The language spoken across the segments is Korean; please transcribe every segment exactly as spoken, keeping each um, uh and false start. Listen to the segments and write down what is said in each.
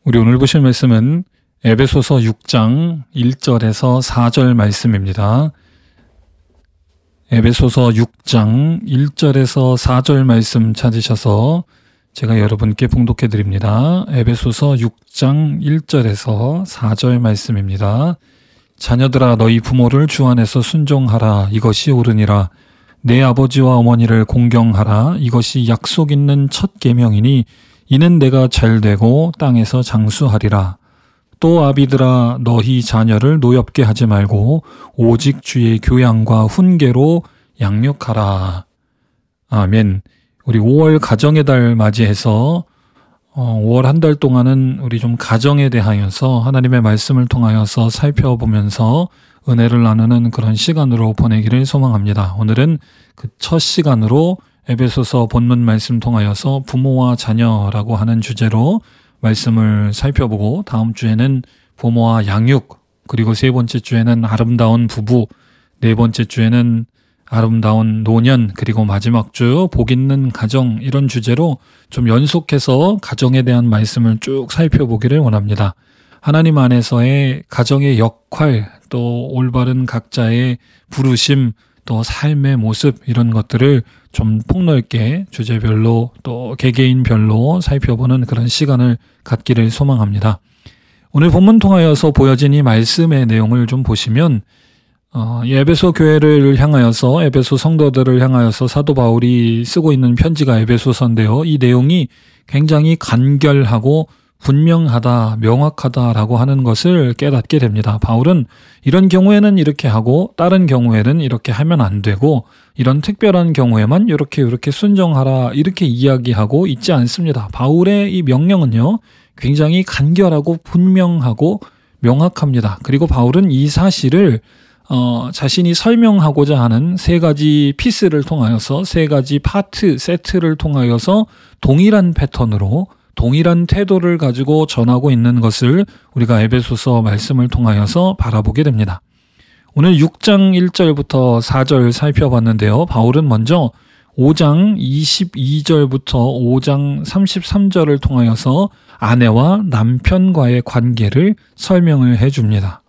우리 오늘 보실 말씀은 에베소서 육 장 일 절에서 사 절 말씀입니다. 에베소서 육 장 일 절에서 사 절 말씀 찾으셔서 제가 여러분께 봉독해 드립니다. 에베소서 육 장 일 절에서 사 절 말씀입니다. 자녀들아 너희 부모를 주 안에서 순종하라. 이것이 옳으니라. 내 아버지와 어머니를 공경하라. 이것이 약속 있는 첫 계명이니 이는 내가 잘되고 땅에서 장수하리라. 또 아비들아 너희 자녀를 노엽게 하지 말고 오직 주의 교양과 훈계로 양육하라. 아멘. 우리 오월 가정의 달 맞이해서 어, 오월 한 달 동안은 우리 좀 가정에 대하여서 하나님의 말씀을 통하여서 살펴보면서 은혜를 나누는 그런 시간으로 보내기를 소망합니다. 오늘은 그 첫 시간으로 에베소서 본문 말씀 통하여서 부모와 자녀라고 하는 주제로 말씀을 살펴보고 다음 주에는 부모와 양육, 그리고 세 번째 주에는 아름다운 부부, 네 번째 주에는 아름다운 노년, 그리고 마지막 주 복 있는 가정, 이런 주제로 좀 연속해서 가정에 대한 말씀을 쭉 살펴보기를 원합니다. 하나님 안에서의 가정의 역할, 또 올바른 각자의 부르심, 또 삶의 모습, 이런 것들을 좀 폭넓게 주제별로 또 개개인별로 살펴보는 그런 시간을 갖기를 소망합니다. 오늘 본문 통하여서 보여진 이 말씀의 내용을 좀 보시면 어, 에베소 교회를 향하여서, 에베소 성도들을 향하여서 사도 바울이 쓰고 있는 편지가 에베소서인데요. 이 내용이 굉장히 간결하고 분명하다, 명확하다라고 하는 것을 깨닫게 됩니다. 바울은 이런 경우에는 이렇게 하고 다른 경우에는 이렇게 하면 안 되고 이런 특별한 경우에만 이렇게 이렇게 순종하라, 이렇게 이야기하고 있지 않습니다. 바울의 이 명령은요, 굉장히 간결하고 분명하고 명확합니다. 그리고 바울은 이 사실을 어, 자신이 설명하고자 하는 세 가지 피스를 통하여서, 세 가지 파트, 세트를 통하여서 동일한 패턴으로 동일한 태도를 가지고 전하고 있는 것을 우리가 에베소서 말씀을 통하여서 바라보게 됩니다. 오늘 육 장 일 절부터 사 절 살펴봤는데요. 바울은 먼저 오 장 이십이 절부터 오 장 삼십삼 절을 통하여서 아내와 남편과의 관계를 설명을 해줍니다.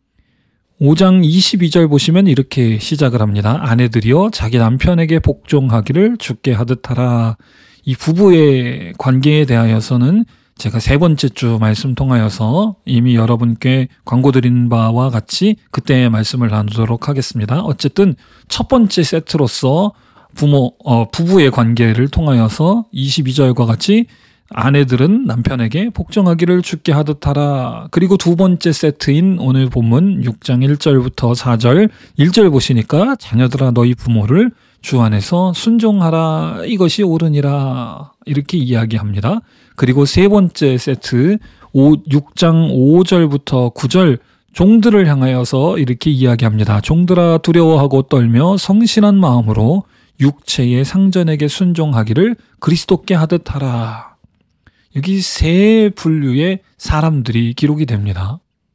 오 장 이십이 절 보시면 이렇게 시작을 합니다. 아내들이여 자기 남편에게 복종하기를 주께 하듯 하라. 이 부부의 관계에 대하여서는 제가 세 번째 주 말씀 통하여서 이미 여러분께 광고 드린 바와 같이 그때의 말씀을 나누도록 하겠습니다. 어쨌든 첫 번째 세트로서 부모, 어, 부부의 관계를 통하여서 이십이 절과 같이 아내들은 남편에게 복종하기를 주께 하듯 하라. 그리고 두 번째 세트인 오늘 본문 육 장 일 절부터 사 절, 일 절 보시니까 자녀들아 너희 부모를 주 안에서 순종하라. 이것이 옳으니라. 이렇게 이야기합니다. 그리고 세 번째 세트 육 장 오 절부터 구 절, 종들을 향하여서 이렇게 이야기합니다. 종들아 두려워하고 떨며 성실한 마음으로 육체의 상전에게 순종하기를 그리스도께 하듯 하라. 여기 세 분류의 사람들이 기록이 됩니다.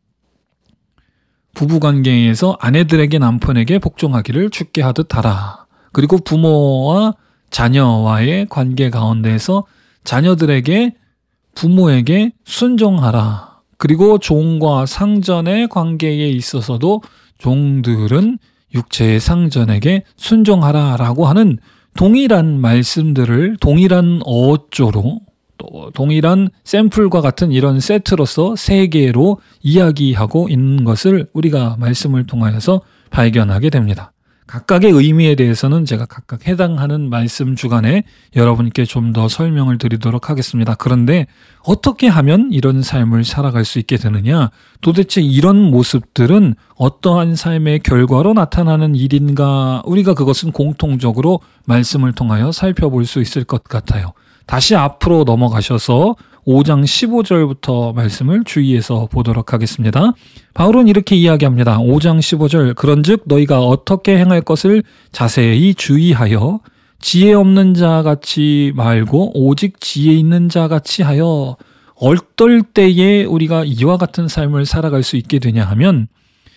부부관계에서 아내들에게 남편에게 복종하기를 주께 하듯 하라. 그리고 부모와 자녀와의 관계 가운데에서 자녀들에게, 부모에게 순종하라. 그리고 종과 상전의 관계에 있어서도 종들은 육체의 상전에게 순종하라 라고 하는 동일한 말씀들을 동일한 어조로, 또 동일한 샘플과 같은 이런 세트로서 세 개로 이야기하고 있는 것을 우리가 말씀을 통하여서 발견하게 됩니다. 각각의 의미에 대해서는 제가 각각 해당하는 말씀 주간에 여러분께 좀 더 설명을 드리도록 하겠습니다. 그런데 어떻게 하면 이런 삶을 살아갈 수 있게 되느냐? 도대체 이런 모습들은 어떠한 삶의 결과로 나타나는 일인가? 우리가 그것은 공통적으로 말씀을 통하여 살펴볼 수 있을 것 같아요. 다시 앞으로 넘어가셔서 오 장 십오 절부터 말씀을 주의해서 보도록 하겠습니다. 바울은 이렇게 이야기합니다. 오 장 십오 절, 그런즉 너희가 어떻게 행할 것을 자세히 주의하여 지혜 없는 자 같이 말고 오직 지혜 있는 자 같이 하여. 어떨 때에 우리가 이와 같은 삶을 살아갈 수 있게 되냐 하면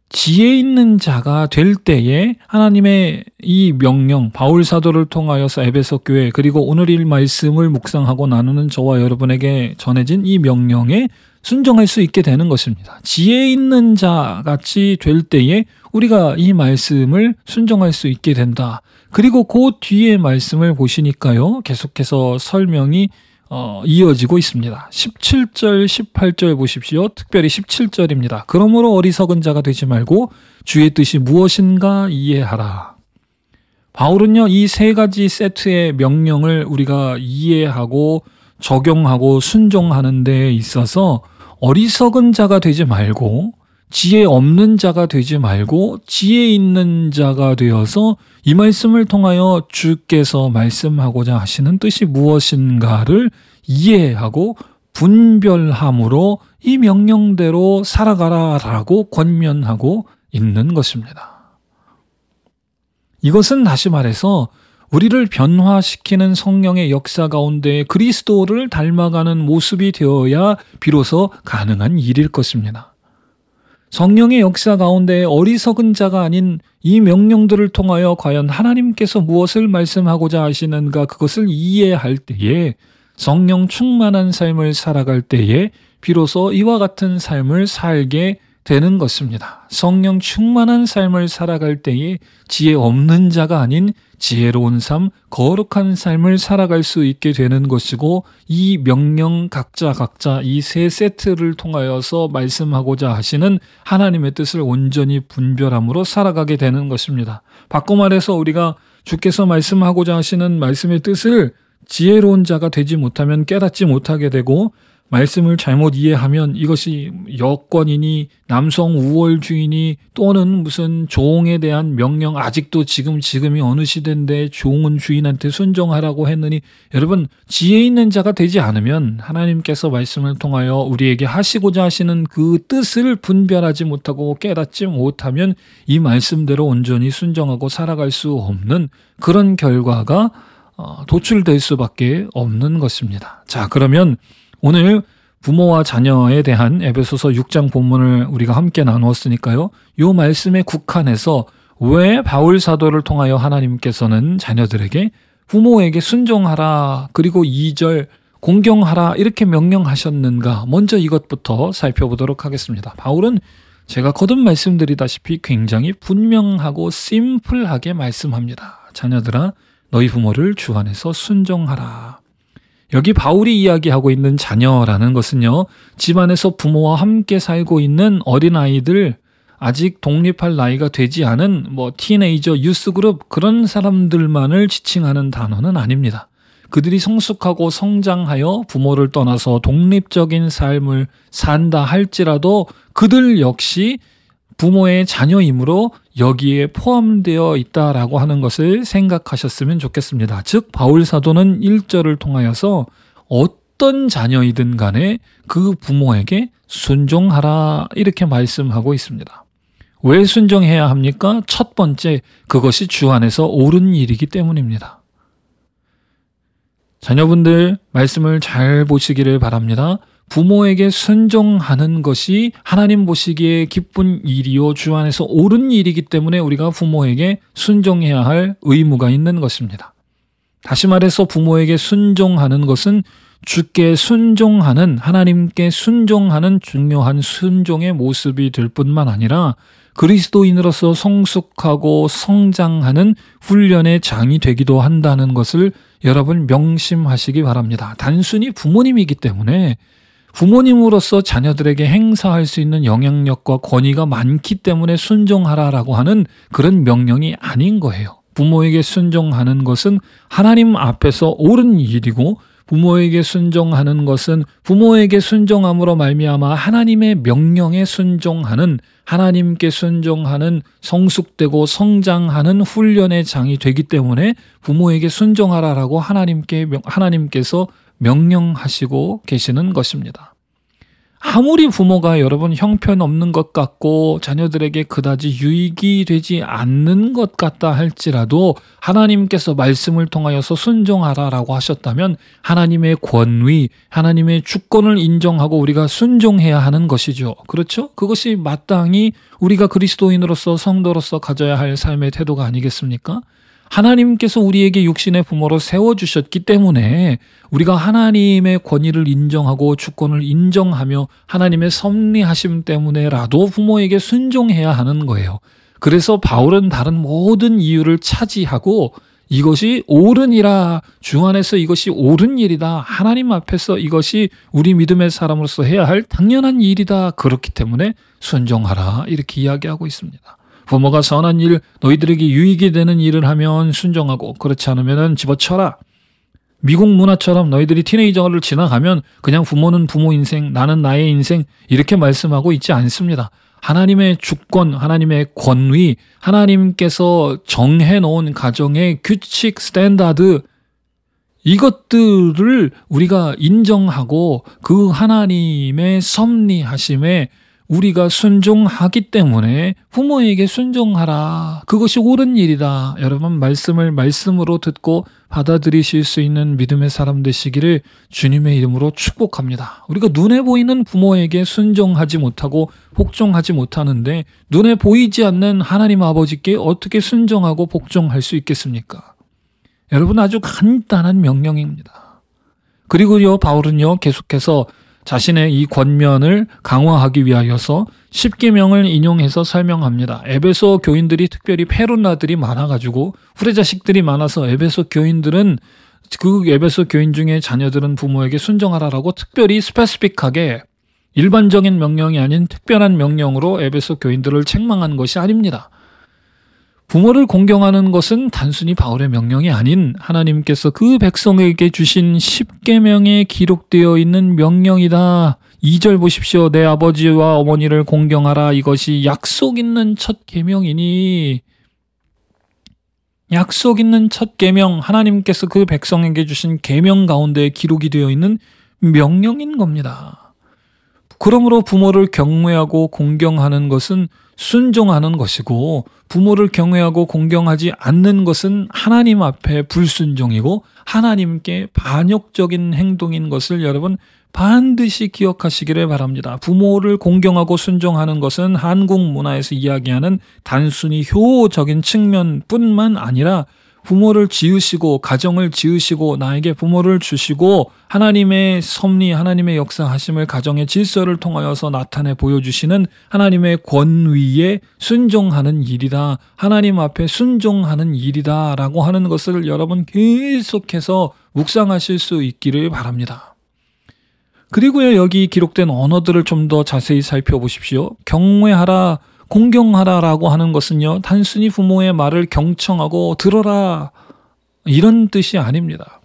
지혜 있는 자가 될 때에 하나님의 이 명령, 바울 사도를 통하여서 에베소 교회 그리고 오늘일 말씀을 묵상하고 나누는 저와 여러분에게 전해진 이 명령에 순종할 수 있게 되는 것입니다. 지혜 있는 자 같이 될 때에 우리가 이 말씀을 순종할 수 있게 된다. 그리고 그 뒤에 말씀을 보시니까요, 계속해서 설명이 어, 이어지고 있습니다. 십칠 절, 십팔 절 보십시오. 특별히 십칠 절입니다. 그러므로 어리석은 자가 되지 말고 주의 뜻이 무엇인가 이해하라. 바울은요, 이 세 가지 세트의 명령을 우리가 이해하고 적용하고 순종하는 데 있어서 어리석은 자가 되지 말고 지혜 없는 자가 되지 말고 지혜 있는 자가 되어서 이 말씀을 통하여 주께서 말씀하고자 하시는 뜻이 무엇인가를 이해하고 분별함으로 이 명령대로 살아가라라고 권면하고 있는 것입니다. 이것은 다시 말해서 우리를 변화시키는 성령의 역사 가운데 그리스도를 닮아가는 모습이 되어야 비로소 가능한 일일 것입니다. 성령의 역사 가운데 어리석은 자가 아닌 이 명령들을 통하여 과연 하나님께서 무엇을 말씀하고자 하시는가 그것을 이해할 때에 성령 충만한 삶을 살아갈 때에 비로소 이와 같은 삶을 살게 되는 것입니다. 성령 충만한 삶을 살아갈 때에 지혜 없는 자가 아닌 지혜로운 삶, 거룩한 삶을 살아갈 수 있게 되는 것이고 이 명령 각자 각자 이 세 세트를 통하여서 말씀하고자 하시는 하나님의 뜻을 온전히 분별함으로 살아가게 되는 것입니다. 바꿔 말해서 우리가 주께서 말씀하고자 하시는 말씀의 뜻을 지혜로운 자가 되지 못하면 깨닫지 못하게 되고 말씀을 잘못 이해하면 이것이 여권이니 남성 우월주의니 또는 무슨 종에 대한 명령, 아직도 지금 지금이 어느 시대인데 종은 주인한테 순종하라고 했느니, 여러분 지혜 있는 자가 되지 않으면 하나님께서 말씀을 통하여 우리에게 하시고자 하시는 그 뜻을 분별하지 못하고 깨닫지 못하면 이 말씀대로 온전히 순종하고 살아갈 수 없는 그런 결과가 도출될 수밖에 없는 것입니다. 자, 그러면 오늘 부모와 자녀에 대한 에베소서 육 장 본문을 우리가 함께 나누었으니까요. 이 말씀에 국한해서 왜 바울 사도를 통하여 하나님께서는 자녀들에게 부모에게 순종하라, 그리고 이 절 공경하라 이렇게 명령하셨는가, 먼저 이것부터 살펴보도록 하겠습니다. 바울은 제가 거듭 말씀드리다시피 굉장히 분명하고 심플하게 말씀합니다. 자녀들아, 너희 부모를 주 안에서 순종하라. 여기 바울이 이야기하고 있는 자녀라는 것은요, 집안에서 부모와 함께 살고 있는 어린아이들, 아직 독립할 나이가 되지 않은 뭐 티네이저, 유스그룹 그런 사람들만을 지칭하는 단어는 아닙니다. 그들이 성숙하고 성장하여 부모를 떠나서 독립적인 삶을 산다 할지라도 그들 역시 부모의 자녀이므로 여기에 포함되어 있다라고 하는 것을 생각하셨으면 좋겠습니다. 즉 바울 사도는 일 절을 통하여서 어떤 자녀이든 간에 그 부모에게 순종하라 이렇게 말씀하고 있습니다. 왜 순종해야 합니까? 첫 번째, 그것이 주 안에서 옳은 일이기 때문입니다. 자녀분들 말씀을 잘 보시기를 바랍니다. 부모에게 순종하는 것이 하나님 보시기에 기쁜 일이요 주 안에서 옳은 일이기 때문에 우리가 부모에게 순종해야 할 의무가 있는 것입니다. 다시 말해서 부모에게 순종하는 것은 주께 순종하는, 하나님께 순종하는 중요한 순종의 모습이 될 뿐만 아니라 그리스도인으로서 성숙하고 성장하는 훈련의 장이 되기도 한다는 것을 여러분 명심하시기 바랍니다. 단순히 부모님이기 때문에, 부모님으로서 자녀들에게 행사할 수 있는 영향력과 권위가 많기 때문에 순종하라라고 하는 그런 명령이 아닌 거예요. 부모에게 순종하는 것은 하나님 앞에서 옳은 일이고, 부모에게 순종하는 것은 부모에게 순종함으로 말미암아 하나님의 명령에 순종하는, 하나님께 순종하는 성숙되고 성장하는 훈련의 장이 되기 때문에 부모에게 순종하라라고 하나님께 하나님께서 명령하시고 계시는 것입니다. 아무리 부모가 여러분 형편없는 것 같고 자녀들에게 그다지 유익이 되지 않는 것 같다 할지라도 하나님께서 말씀을 통하여서 순종하라라고 하셨다면 하나님의 권위, 하나님의 주권을 인정하고 우리가 순종해야 하는 것이죠. 그렇죠? 그것이 마땅히 우리가 그리스도인으로서 성도로서 가져야 할 삶의 태도가 아니겠습니까? 하나님께서 우리에게 육신의 부모로 세워주셨기 때문에 우리가 하나님의 권위를 인정하고 주권을 인정하며 하나님의 섭리하심 때문에라도 부모에게 순종해야 하는 거예요. 그래서 바울은 다른 모든 이유를 차지하고 이것이 옳으니라, 주 안에서 이것이 옳은 일이다, 하나님 앞에서 이것이 우리 믿음의 사람으로서 해야 할 당연한 일이다, 그렇기 때문에 순종하라, 이렇게 이야기하고 있습니다. 부모가 선한 일, 너희들에게 유익이 되는 일을 하면 순종하고 그렇지 않으면 집어쳐라. 미국 문화처럼 너희들이 티네이저를 지나가면 그냥 부모는 부모 인생, 나는 나의 인생 이렇게 말씀하고 있지 않습니다. 하나님의 주권, 하나님의 권위, 하나님께서 정해놓은 가정의 규칙, 스탠다드 이것들을 우리가 인정하고 그 하나님의 섭리하심에 우리가 순종하기 때문에 부모에게 순종하라. 그것이 옳은 일이다. 여러분 말씀을 말씀으로 듣고 받아들이실 수 있는 믿음의 사람 되시기를 주님의 이름으로 축복합니다. 우리가 눈에 보이는 부모에게 순종하지 못하고 복종하지 못하는데 눈에 보이지 않는 하나님 아버지께 어떻게 순종하고 복종할 수 있겠습니까? 여러분 아주 간단한 명령입니다. 그리고요 바울은요 계속해서 자신의 이 권면을 강화하기 위하여서 십계명을 인용해서 설명합니다. 에베소 교인들이 특별히 페루나들이 많아가지고 후레자식들이 많아서 에베소 교인들은 그 에베소 교인 중에 자녀들은 부모에게 순종하라라고 특별히 스페시픽하게 일반적인 명령이 아닌 특별한 명령으로 에베소 교인들을 책망한 것이 아닙니다. 부모를 공경하는 것은 단순히 바울의 명령이 아닌 하나님께서 그 백성에게 주신 십계명에 기록되어 있는 명령이다. 이 절 보십시오. 내 아버지와 어머니를 공경하라. 이것이 약속 있는 첫 계명이니. 약속 있는 첫 계명, 하나님께서 그 백성에게 주신 계명 가운데 기록이 되어 있는 명령인 겁니다. 그러므로 부모를 경외하고 공경하는 것은 순종하는 것이고 부모를 경외하고 공경하지 않는 것은 하나님 앞에 불순종이고 하나님께 반역적인 행동인 것을 여러분 반드시 기억하시기를 바랍니다. 부모를 공경하고 순종하는 것은 한국 문화에서 이야기하는 단순히 효적인 측면뿐만 아니라 부모를 지으시고 가정을 지으시고 나에게 부모를 주시고 하나님의 섭리, 하나님의 역사하심을 가정의 질서를 통하여서 나타내 보여주시는 하나님의 권위에 순종하는 일이다. 하나님 앞에 순종하는 일이다 라고 하는 것을 여러분 계속해서 묵상하실 수 있기를 바랍니다. 그리고요 여기 기록된 언어들을 좀 더 자세히 살펴보십시오. 경외하라, 공경하라라고 하는 것은요 단순히 부모의 말을 경청하고 들어라 이런 뜻이 아닙니다.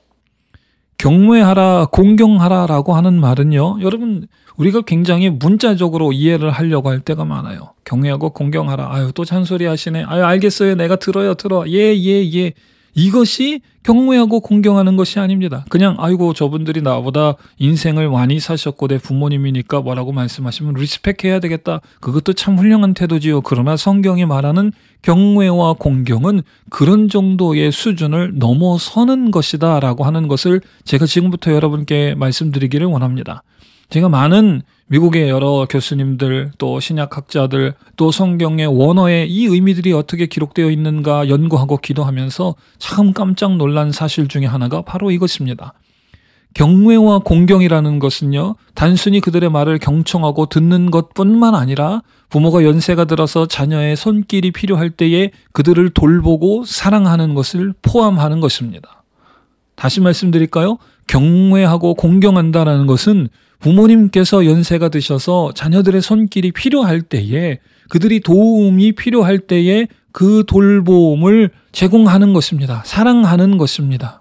경외하라, 공경하라라고 하는 말은요 여러분 우리가 굉장히 문자적으로 이해를 하려고 할 때가 많아요. 경외하고 공경하라. 아유 또 잔소리 하시네. 아유 알겠어요. 내가 들어요. 들어. 예, 예, 예. 이것이 경외하고 공경하는 것이 아닙니다. 그냥 아이고 저분들이 나보다 인생을 많이 사셨고 내 부모님이니까 뭐라고 말씀하시면 리스펙해야 되겠다. 그것도 참 훌륭한 태도지요. 그러나 성경이 말하는 경외와 공경은 그런 정도의 수준을 넘어서는 것이다 라고 하는 것을 제가 지금부터 여러분께 말씀드리기를 원합니다. 제가 많은 미국의 여러 교수님들 또 신약학자들 또 성경의 원어에 이 의미들이 어떻게 기록되어 있는가 연구하고 기도하면서 참 깜짝 놀란 사실 중에 하나가 바로 이것입니다. 경외와 공경이라는 것은요 단순히 그들의 말을 경청하고 듣는 것뿐만 아니라 부모가 연세가 들어서 자녀의 손길이 필요할 때에 그들을 돌보고 사랑하는 것을 포함하는 것입니다. 다시 말씀드릴까요? 경외하고 공경한다라는 것은 부모님께서 연세가 드셔서 자녀들의 손길이 필요할 때에 그들이 도움이 필요할 때에 그 돌봄을 제공하는 것입니다. 사랑하는 것입니다.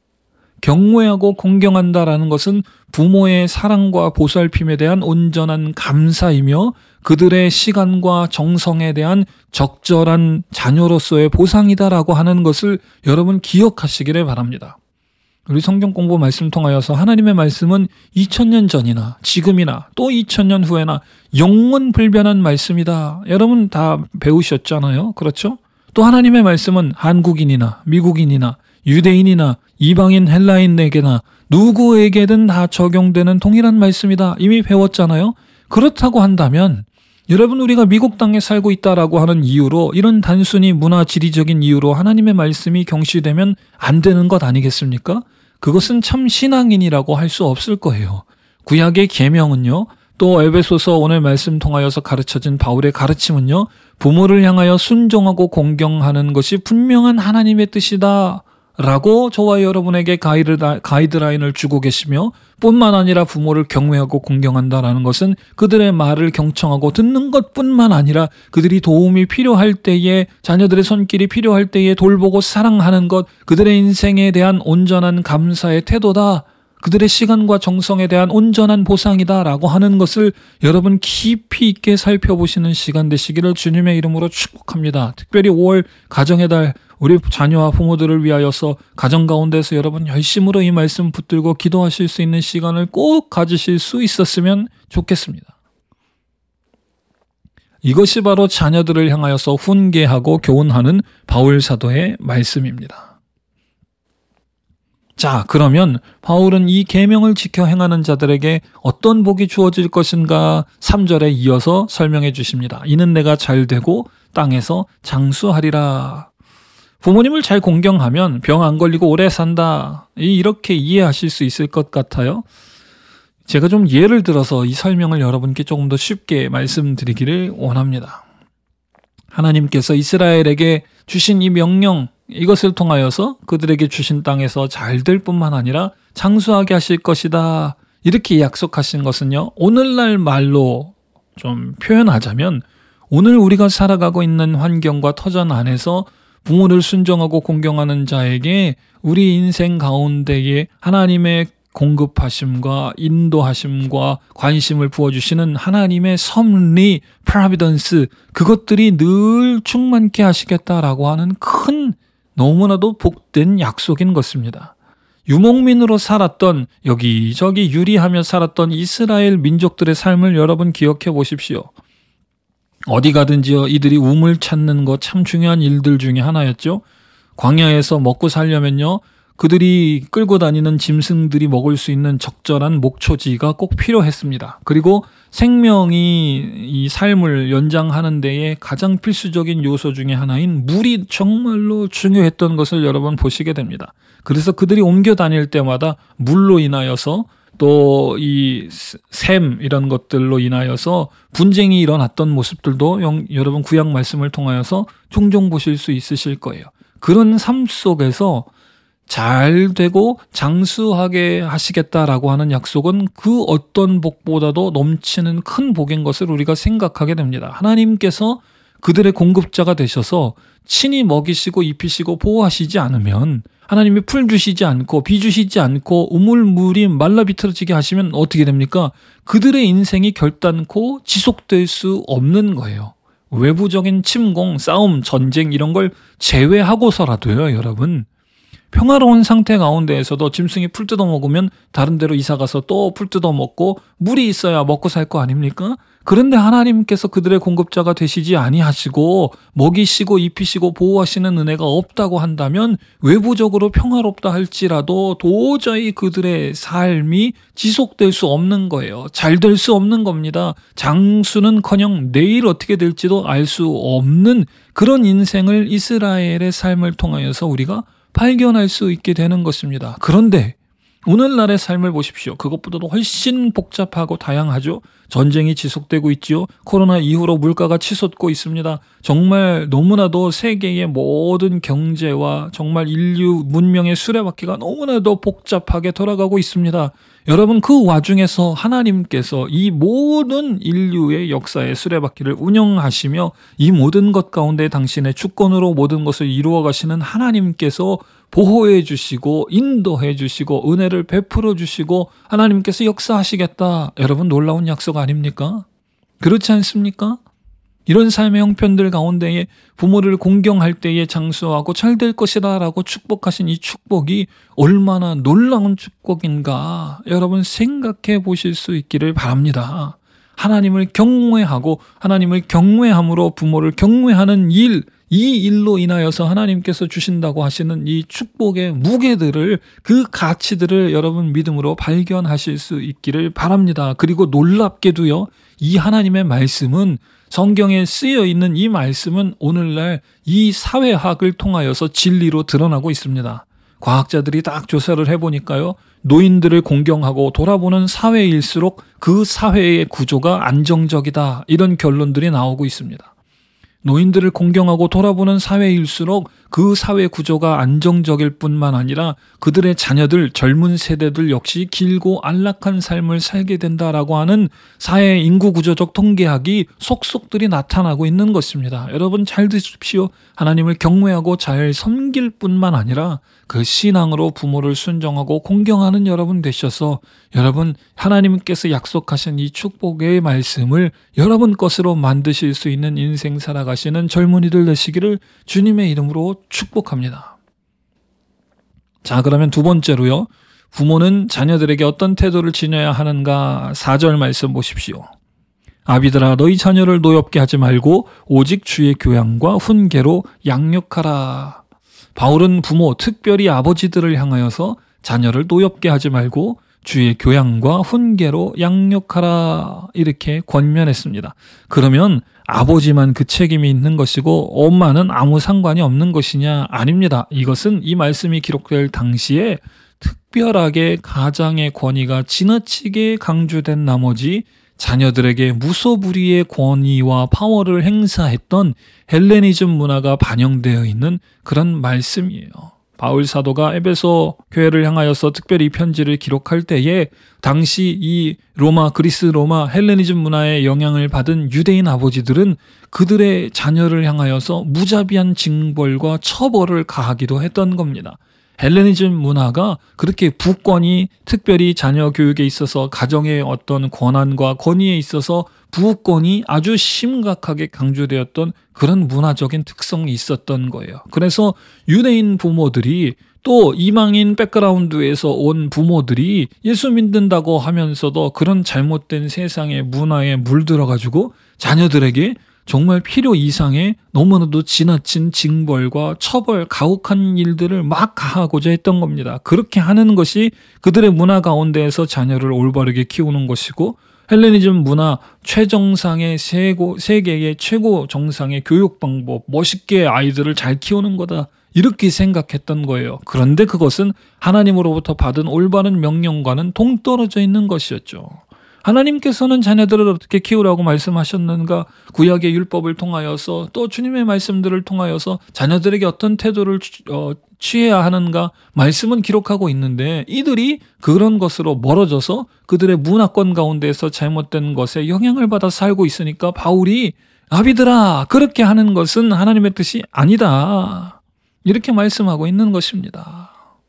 경외하고 공경한다라는 것은 부모의 사랑과 보살핌에 대한 온전한 감사이며 그들의 시간과 정성에 대한 적절한 자녀로서의 보상이다라고 하는 것을 여러분 기억하시기를 바랍니다. 우리 성경 공부 말씀 통하여서 하나님의 말씀은 이천 년 전이나 지금이나 또 이천 년 후에나 영원 불변한 말씀이다. 여러분 다 배우셨잖아요. 그렇죠? 또 하나님의 말씀은 한국인이나 미국인이나 유대인이나 이방인 헬라인에게나 누구에게든 다 적용되는 동일한 말씀이다. 이미 배웠잖아요. 그렇다고 한다면 여러분 우리가 미국 땅에 살고 있다라고 하는 이유로 이런 단순히 문화 지리적인 이유로 하나님의 말씀이 경시되면 안 되는 것 아니겠습니까? 그것은 참 신앙인이라고 할 수 없을 거예요. 구약의 계명은요. 또 에베소서 오늘 말씀 통하여서 가르쳐진 바울의 가르침은요. 부모를 향하여 순종하고 공경하는 것이 분명한 하나님의 뜻이다. 라고 저와 여러분에게 가이드라인을 주고 계시며 뿐만 아니라 부모를 경외하고 공경한다라는 것은 그들의 말을 경청하고 듣는 것뿐만 아니라 그들이 도움이 필요할 때에 자녀들의 손길이 필요할 때에 돌보고 사랑하는 것, 그들의 인생에 대한 온전한 감사의 태도다. 그들의 시간과 정성에 대한 온전한 보상이다라고 하는 것을 여러분 깊이 있게 살펴보시는 시간 되시기를 주님의 이름으로 축복합니다. 특별히 오월 가정의 달 우리 자녀와 부모들을 위하여서 가정 가운데서 여러분 열심으로 이 말씀 붙들고 기도하실 수 있는 시간을 꼭 가지실 수 있었으면 좋겠습니다. 이것이 바로 자녀들을 향하여서 훈계하고 교훈하는 바울 사도의 말씀입니다. 자, 그러면 바울은 이 계명을 지켜 행하는 자들에게 어떤 복이 주어질 것인가 삼 절에 이어서 설명해 주십니다. 이는 내가 잘되고 땅에서 장수하리라. 부모님을 잘 공경하면 병 안 걸리고 오래 산다. 이렇게 이해하실 수 있을 것 같아요. 제가 좀 예를 들어서 이 설명을 여러분께 조금 더 쉽게 말씀드리기를 원합니다. 하나님께서 이스라엘에게 주신 이 명령, 이것을 통하여서 그들에게 주신 땅에서 잘 될 뿐만 아니라 장수하게 하실 것이다. 이렇게 약속하신 것은요. 오늘날 말로 좀 표현하자면 오늘 우리가 살아가고 있는 환경과 터전 안에서 부모를 순종하고 공경하는 자에게 우리 인생 가운데에 하나님의 공급하심과 인도하심과 관심을 부어주시는 하나님의 섭리, 프로비던스, 그것들이 늘 충만케 하시겠다라고 하는 큰 너무나도 복된 약속인 것입니다. 유목민으로 살았던 여기저기 유리하며 살았던 이스라엘 민족들의 삶을 여러분 기억해 보십시오. 어디 가든지요 이들이 우물 찾는 거 참 중요한 일들 중에 하나였죠. 광야에서 먹고 살려면요 그들이 끌고 다니는 짐승들이 먹을 수 있는 적절한 목초지가 꼭 필요했습니다. 그리고 생명이 이 삶을 연장하는 데에 가장 필수적인 요소 중에 하나인 물이 정말로 중요했던 것을 여러분 보시게 됩니다. 그래서 그들이 옮겨 다닐 때마다 물로 인하여서 또 이 샘 이런 것들로 인하여서 분쟁이 일어났던 모습들도 영, 여러분 구약 말씀을 통하여서 종종 보실 수 있으실 거예요. 그런 삶 속에서 잘 되고 장수하게 하시겠다라고 하는 약속은 그 어떤 복보다도 넘치는 큰 복인 것을 우리가 생각하게 됩니다. 하나님께서 그들의 공급자가 되셔서 친히 먹이시고 입히시고 보호하시지 않으면 하나님이 풀 주시지 않고 비 주시지 않고 우물물이 말라 비틀어지게 하시면 어떻게 됩니까? 그들의 인생이 결단코 지속될 수 없는 거예요. 외부적인 침공, 싸움, 전쟁 이런 걸 제외하고서라도요, 여러분. 평화로운 상태 가운데에서도 짐승이 풀 뜯어 먹으면 다른 데로 이사 가서 또 풀 뜯어 먹고 물이 있어야 먹고 살 거 아닙니까? 그런데 하나님께서 그들의 공급자가 되시지 아니하시고 먹이시고 입히시고 보호하시는 은혜가 없다고 한다면 외부적으로 평화롭다 할지라도 도저히 그들의 삶이 지속될 수 없는 거예요. 잘 될 수 없는 겁니다. 장수는커녕 내일 어떻게 될지도 알 수 없는 그런 인생을 이스라엘의 삶을 통하여서 우리가 발견할 수 있게 되는 것입니다. 그런데 오늘날의 삶을 보십시오. 그것보다도 훨씬 복잡하고 다양하죠. 전쟁이 지속되고 있지요. 코로나 이후로 물가가 치솟고 있습니다. 정말 너무나도 세계의 모든 경제와 정말 인류 문명의 수레바퀴가 너무나도 복잡하게 돌아가고 있습니다. 여러분 그 와중에서 하나님께서 이 모든 인류의 역사의 수레바퀴를 운영하시며 이 모든 것 가운데 당신의 주권으로 모든 것을 이루어 가시는 하나님께서 보호해 주시고 인도해 주시고 은혜를 베풀어 주시고 하나님께서 역사하시겠다. 여러분 놀라운 약속 아닙니까? 그렇지 않습니까? 이런 삶의 형편들 가운데에 부모를 공경할 때에 장수하고 잘 될 것이다 라고 축복하신 이 축복이 얼마나 놀라운 축복인가 여러분 생각해 보실 수 있기를 바랍니다. 하나님을 경외하고 하나님을 경외함으로 부모를 경외하는 일, 이 일로 인하여서 하나님께서 주신다고 하시는 이 축복의 무게들을, 그 가치들을 여러분 믿음으로 발견하실 수 있기를 바랍니다. 그리고 놀랍게도요, 이 하나님의 말씀은, 성경에 쓰여 있는 이 말씀은 오늘날 이 사회학을 통하여서 진리로 드러나고 있습니다. 과학자들이 딱 조사를 해보니까요, 노인들을 공경하고 돌아보는 사회일수록 그 사회의 구조가 안정적이다, 이런 결론들이 나오고 있습니다. 노인들을 공경하고 돌아보는 사회일수록 그 사회 구조가 안정적일 뿐만 아니라 그들의 자녀들, 젊은 세대들 역시 길고 안락한 삶을 살게 된다라고 하는 사회 인구 구조적 통계학이 속속들이 나타나고 있는 것입니다. 여러분 잘 드십시오. 하나님을 경외하고 잘 섬길 뿐만 아니라 그 신앙으로 부모를 순종하고 공경하는 여러분 되셔서 여러분 하나님께서 약속하신 이 축복의 말씀을 여러분 것으로 만드실 수 있는 인생 살아가시는 젊은이들 되시기를 주님의 이름으로 축복합니다. 자, 그러면 두 번째로요. 부모는 자녀들에게 어떤 태도를 지녀야 하는가? 사 절 말씀 보십시오. 아비들아 너희 자녀를 노엽게 하지 말고 오직 주의 교양과 훈계로 양육하라. 바울은 부모, 특별히 아버지들을 향하여서 자녀를 노엽게 하지 말고 주의 교양과 훈계로 양육하라, 이렇게 권면했습니다. 그러면 아버지만 그 책임이 있는 것이고 엄마는 아무 상관이 없는 것이냐? 아닙니다. 이것은 이 말씀이 기록될 당시에 특별하게 가장의 권위가 지나치게 강조된 나머지 자녀들에게 무소불위의 권위와 파워를 행사했던 헬레니즘 문화가 반영되어 있는 그런 말씀이에요. 바울 사도가 에베소 교회를 향하여서 특별히 이 편지를 기록할 때에 당시 이 로마, 그리스 로마 헬레니즘 문화의 영향을 받은 유대인 아버지들은 그들의 자녀를 향하여서 무자비한 징벌과 처벌을 가하기도 했던 겁니다. 헬레니즘 문화가 그렇게 부권이, 특별히 자녀 교육에 있어서 가정의 어떤 권한과 권위에 있어서 부권이 아주 심각하게 강조되었던 그런 문화적인 특성이 있었던 거예요. 그래서 유대인 부모들이, 또 이방인 백그라운드에서 온 부모들이 예수 믿는다고 하면서도 그런 잘못된 세상의 문화에 물들어가지고 자녀들에게 정말 필요 이상의 너무나도 지나친 징벌과 처벌, 가혹한 일들을 막 가하고자 했던 겁니다. 그렇게 하는 것이 그들의 문화 가운데에서 자녀를 올바르게 키우는 것이고, 헬레니즘 문화 최정상의 세고, 세계의 최고 정상의 교육 방법, 멋있게 아이들을 잘 키우는 거다, 이렇게 생각했던 거예요. 그런데 그것은 하나님으로부터 받은 올바른 명령과는 동떨어져 있는 것이었죠. 하나님께서는 자녀들을 어떻게 키우라고 말씀하셨는가? 구약의 율법을 통하여서, 또 주님의 말씀들을 통하여서 자녀들에게 어떤 태도를 어, 취해야 하는가? 말씀은 기록하고 있는데 이들이 그런 것으로 멀어져서 그들의 문화권 가운데에서 잘못된 것에 영향을 받아 살고 있으니까 바울이 아비들아, 그렇게 하는 것은 하나님의 뜻이 아니다, 이렇게 말씀하고 있는 것입니다.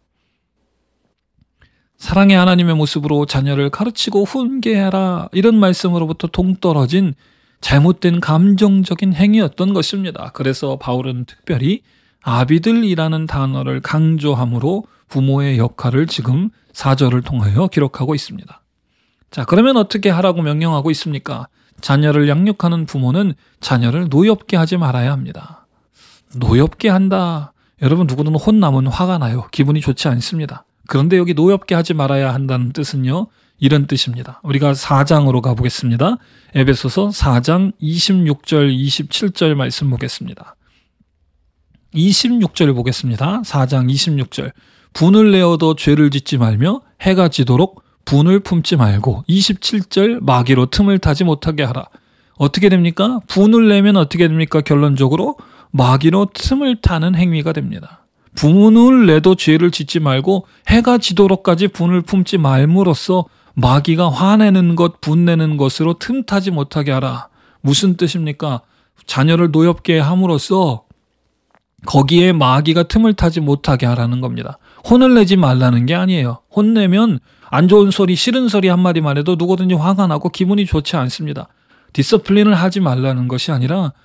사랑의 하나님의 모습으로 자녀를 가르치고 훈계하라, 이런 말씀으로부터 동떨어진 잘못된 감정적인 행위였던 것입니다. 그래서 바울은 특별히 아비들이라는 단어를 강조함으로 부모의 역할을 지금 사 절을 통하여 기록하고 있습니다. 자, 그러면 어떻게 하라고 명령하고 있습니까? 자녀를 양육하는 부모는 자녀를 노엽게 하지 말아야 합니다. 노엽게 한다. 여러분, 누구든 혼나면 화가 나요. 기분이 좋지 않습니다. 그런데 여기 노엽게 하지 말아야 한다는 뜻은요, 이런 뜻입니다. 우리가 사 장으로 가보겠습니다. 에베소서 사 장 이십육 절 이십칠 절 말씀 보겠습니다. 이십육 절 보겠습니다. 사 장 이십육 절. 분을 내어도 죄를 짓지 말며 해가 지도록 분을 품지 말고. 이십칠 절. 마귀로 틈을 타지 못하게 하라. 어떻게 됩니까? 분을 내면 어떻게 됩니까? 결론적으로 마귀로 틈을 타는 행위가 됩니다. 분을 내도 죄를 짓지 말고 해가 지도록까지 분을 품지 말므로써 마귀가 화내는 것, 분내는 것으로 틈타지 못하게 하라. 무슨 뜻입니까? 자녀를 노엽게 함으로써 거기에 마귀가 틈을 타지 못하게 하라는 겁니다. 혼을 내지 말라는 게 아니에요. 혼내면 안 좋은 소리, 싫은 소리 한마디만 해도 누구든지 화가 나고 기분이 좋지 않습니다. 디서플린을 하지 말라는 것이 아니라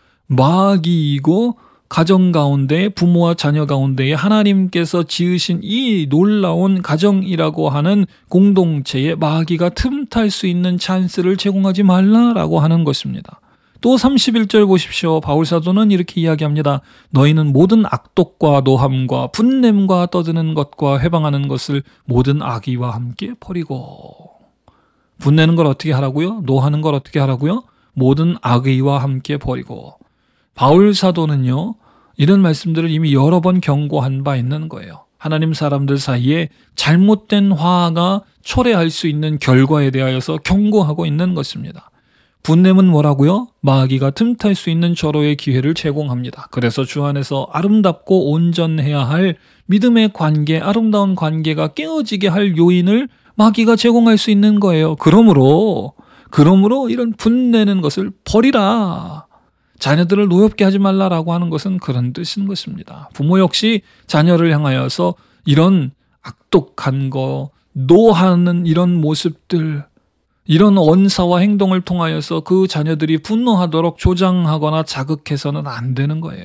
마귀이고 가정 가운데 부모와 자녀 가운데에 하나님께서 지으신 이 놀라운 가정이라고 하는 공동체에 마귀가 틈탈 수 있는 찬스를 제공하지 말라라고 하는 것입니다. 또 삼십일 절 보십시오. 바울사도는 이렇게 이야기합니다. 너희는 모든 악독과 노함과 분냄과 떠드는 것과 회방하는 것을 모든 악의와 함께 버리고. 분내는 걸 어떻게 하라고요? 노하는 걸 어떻게 하라고요? 모든 악의와 함께 버리고. 바울 사도는요, 이런 말씀들을 이미 여러 번 경고한 바 있는 거예요. 하나님 사람들 사이에 잘못된 화가 초래할 수 있는 결과에 대하여서 경고하고 있는 것입니다. 분냄은 뭐라고요? 마귀가 틈탈 수 있는 절호의 기회를 제공합니다. 그래서 주 안에서 아름답고 온전해야 할 믿음의 관계, 아름다운 관계가 깨어지게 할 요인을 마귀가 제공할 수 있는 거예요. 그러므로, 그러므로 이런 분내는 것을 버리라. 자녀들을 노엽게 하지 말라라고 하는 것은 그런 뜻인 것입니다. 부모 역시 자녀를 향하여서 이런 악독한 거, 노하는 이런 모습들, 이런 언사와 행동을 통하여서 그 자녀들이 분노하도록 조장하거나 자극해서는 안 되는 거예요.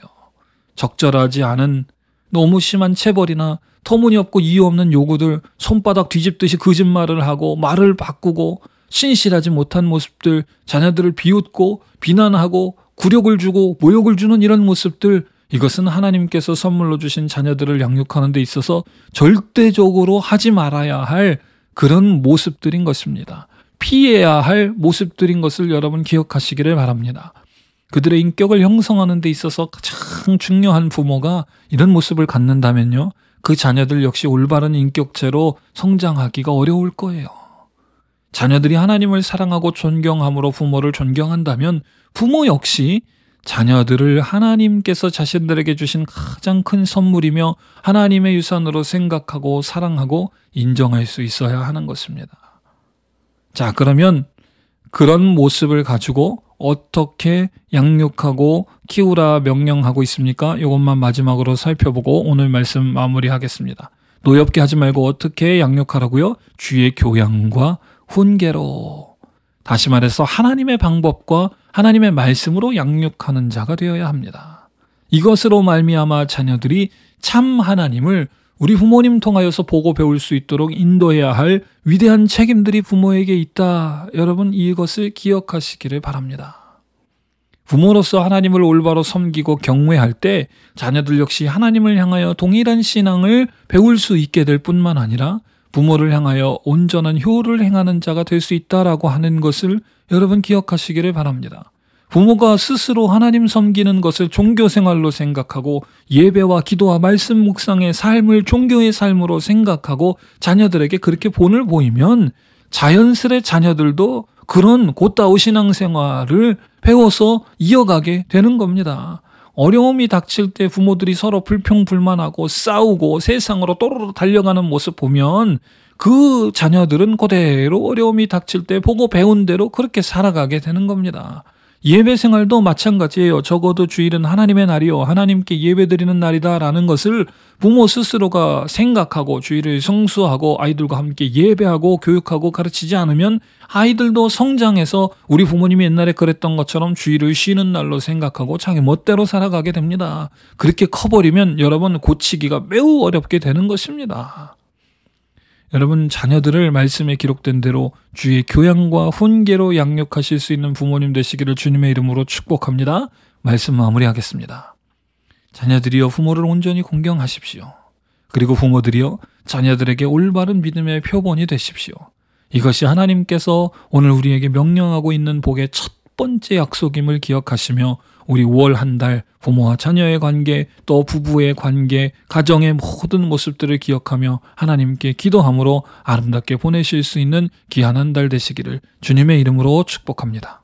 적절하지 않은 너무 심한 체벌이나 터무니없고 이유 없는 요구들, 손바닥 뒤집듯이 거짓말을 하고 말을 바꾸고 신실하지 못한 모습들, 자녀들을 비웃고 비난하고 굴욕을 주고 모욕을 주는 이런 모습들, 이것은 하나님께서 선물로 주신 자녀들을 양육하는 데 있어서 절대적으로 하지 말아야 할 그런 모습들인 것입니다. 피해야 할 모습들인 것을 여러분 기억하시기를 바랍니다. 그들의 인격을 형성하는 데 있어서 가장 중요한 부모가 이런 모습을 갖는다면요, 그 자녀들 역시 올바른 인격체로 성장하기가 어려울 거예요. 자녀들이 하나님을 사랑하고 존경함으로 부모를 존경한다면 부모 역시 자녀들을 하나님께서 자신들에게 주신 가장 큰 선물이며 하나님의 유산으로 생각하고 사랑하고 인정할 수 있어야 하는 것입니다. 자, 그러면 그런 모습을 가지고 어떻게 양육하고 키우라 명령하고 있습니까? 이것만 마지막으로 살펴보고 오늘 말씀 마무리하겠습니다. 노엽게 하지 말고 어떻게 양육하라고요? 주의 교양과 훈계로. 다시 말해서 하나님의 방법과 하나님의 말씀으로 양육하는 자가 되어야 합니다. 이것으로 말미암아 자녀들이 참 하나님을 우리 부모님 통하여서 보고 배울 수 있도록 인도해야 할 위대한 책임들이 부모에게 있다. 여러분, 이것을 기억하시기를 바랍니다. 부모로서 하나님을 올바로 섬기고 경외할 때 자녀들 역시 하나님을 향하여 동일한 신앙을 배울 수 있게 될 뿐만 아니라 부모를 향하여 온전한 효를 행하는 자가 될 수 있다라고 하는 것을 여러분 기억하시기를 바랍니다. 부모가 스스로 하나님 섬기는 것을 종교 생활로 생각하고 예배와 기도와 말씀 묵상의 삶을 종교의 삶으로 생각하고 자녀들에게 그렇게 본을 보이면 자연스레 자녀들도 그런 곧다우 신앙생활을 배워서 이어가게 되는 겁니다. 어려움이 닥칠 때 부모들이 서로 불평불만하고 싸우고 세상으로 또르르 달려가는 모습 보면 그 자녀들은 그대로 어려움이 닥칠 때 보고 배운 대로 그렇게 살아가게 되는 겁니다. 예배 생활도 마찬가지예요. 적어도 주일은 하나님의 날이요, 하나님께 예배드리는 날이다라는 것을 부모 스스로가 생각하고 주일을 성수하고 아이들과 함께 예배하고 교육하고 가르치지 않으면 아이들도 성장해서 우리 부모님이 옛날에 그랬던 것처럼 주일을 쉬는 날로 생각하고 자기 멋대로 살아가게 됩니다. 그렇게 커버리면 여러분 고치기가 매우 어렵게 되는 것입니다. 여러분, 자녀들을 말씀에 기록된 대로 주의 교양과 훈계로 양육하실 수 있는 부모님 되시기를 주님의 이름으로 축복합니다. 말씀 마무리하겠습니다. 자녀들이여 부모를 온전히 공경하십시오. 그리고 부모들이여 자녀들에게 올바른 믿음의 표본이 되십시오. 이것이 하나님께서 오늘 우리에게 명령하고 있는 복의 첫 번째 약속임을 기억하시며 우리 월 한 달 부모와 자녀의 관계, 또 부부의 관계, 가정의 모든 모습들을 기억하며 하나님께 기도함으로 아름답게 보내실 수 있는 귀한 한 달 되시기를 주님의 이름으로 축복합니다.